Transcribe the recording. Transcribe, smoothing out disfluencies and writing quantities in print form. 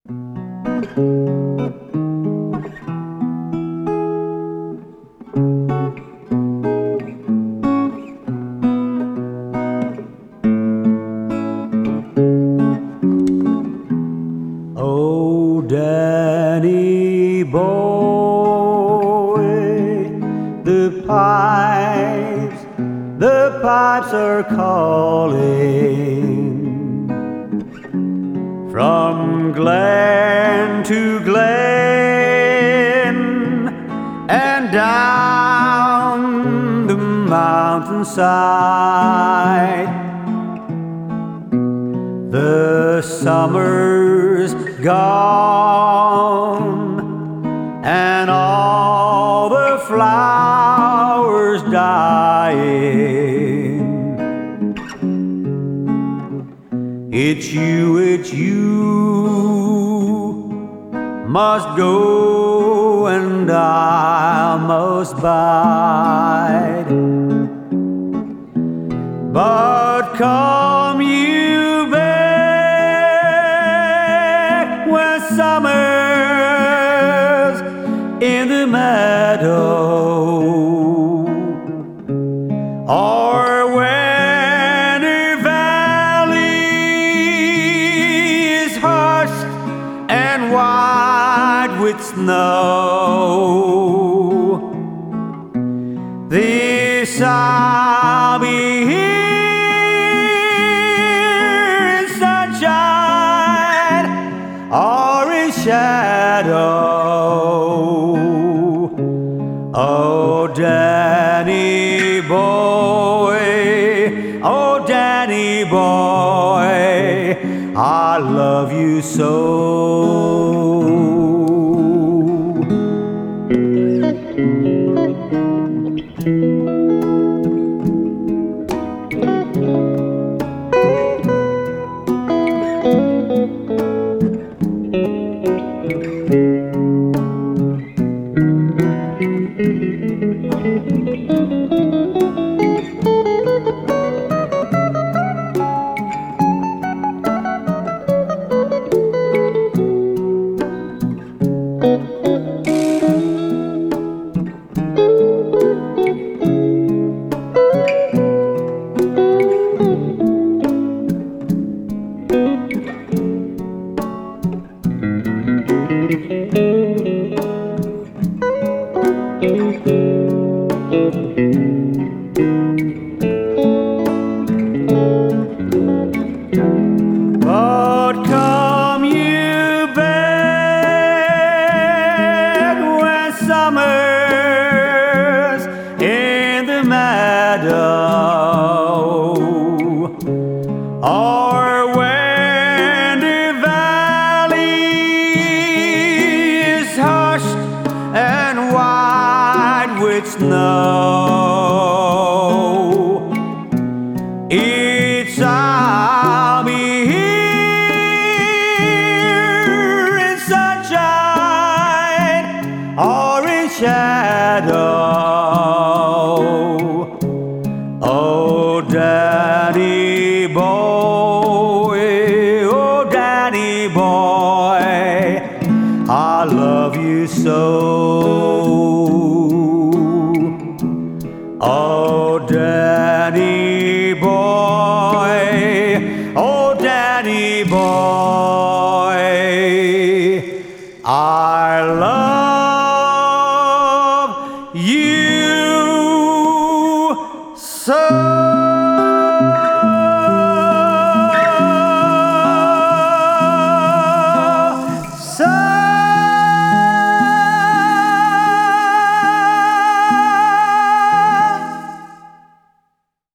Oh, Danny boy, the pipes are calling from glen to glen and down the mountainside. The summer's gone and all the flowers dying. It's you must go and I must bide. But come you back when summer's in the meadow, or when the valley is hushed and white with snow. This I'll be here in sunshine or in shadow. Oh, Danny boy, oh, Danny boy, I love you so. But come you back when summer's in the meadow, or when the valley is hushed and white with snow. It's I'll be here in sunshine or in shadow. Oh, Danny boy, oh, Danny boy, I love you so. Oh, Danny boy, oh, Danny boy, I love you so.